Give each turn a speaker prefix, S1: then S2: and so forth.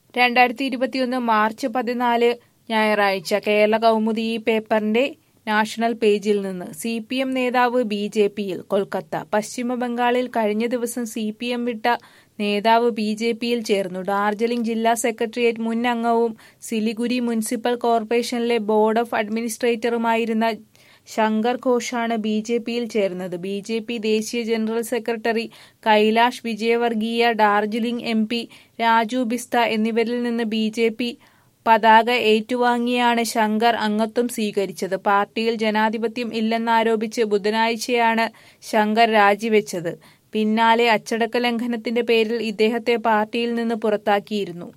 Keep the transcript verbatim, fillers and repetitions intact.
S1: രണ്ടായിരത്തി ഇരുപത്തിയൊന്ന് മാർച്ച് പതിനാല് ഞായറാഴ്ച കേരള കൗമുദി ഈ പേപ്പറിന്റെ നാഷണൽ പേജിൽ നിന്ന് സി പി എം നേതാവ് ബി ജെ പിയിൽ കൊൽക്കത്ത. പശ്ചിമ ബംഗാളിൽ കഴിഞ്ഞ ദിവസം സി പി എം വിട്ട നേതാവ് ബി ജെ പിയിൽ ചേർന്നു. ഡാർജിലിംഗ് ജില്ലാ സെക്രട്ടേറിയറ്റ് മുൻ അംഗവും സിലിഗുരി മുനിസിപ്പൽ കോർപ്പറേഷനിലെ ബോർഡ് ഓഫ് അഡ്മിനിസ്ട്രേറ്ററുമായിരുന്ന ശങ്കർ ഘോഷാണ് ബി ജെ പിയിൽ ചേർന്നത്. ബി ജെ പി ദേശീയ general secretary Kailash Vijayvargiya, Darjeeling M P Raju Bista എന്നിവരിൽ നിന്ന് ബി ജെ പി പതാക ഏറ്റുവാങ്ങിയാണ് ശങ്കർ അംഗത്വം സ്വീകരിച്ചത്. പാർട്ടിയിൽ ജനാധിപത്യം ഇല്ലെന്നാരോപിച്ച് ബുധനാഴ്ചയാണ് ശങ്കർ രാജിവെച്ചത്. പിന്നാലെ അച്ചടക്ക ലംഘനത്തിന്റെ പേരിൽ ഇദ്ദേഹത്തെ പാർട്ടിയിൽ നിന്ന് പുറത്താക്കിയിരുന്നു.